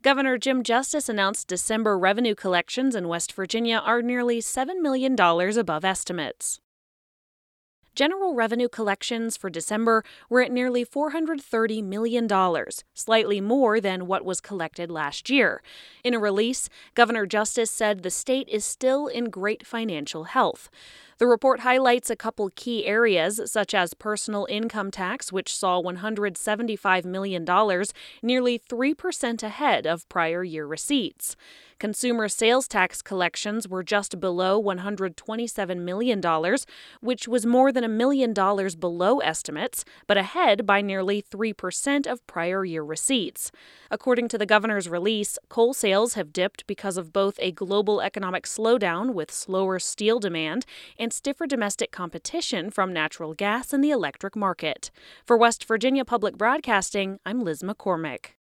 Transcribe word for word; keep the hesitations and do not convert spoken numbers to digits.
Governor Jim Justice announced December revenue collections in West Virginia are nearly seven million dollars above estimates. General revenue collections for December were at nearly four hundred thirty million dollars, slightly more than what was collected last year. In a release, Governor Justice said the state is still in great financial health. The report highlights a couple key areas, such as personal income tax, which saw one hundred seventy-five million dollars, nearly three percent ahead of prior year receipts. Consumer sales tax collections were just below one hundred twenty-seven million dollars, which was more than a million dollars below estimates, but ahead by nearly three percent of prior year receipts. According to the governor's release, coal sales have dipped because of both a global economic slowdown with slower steel demand and stiffer domestic competition from natural gas and the electric market. For West Virginia Public Broadcasting, I'm Liz McCormick.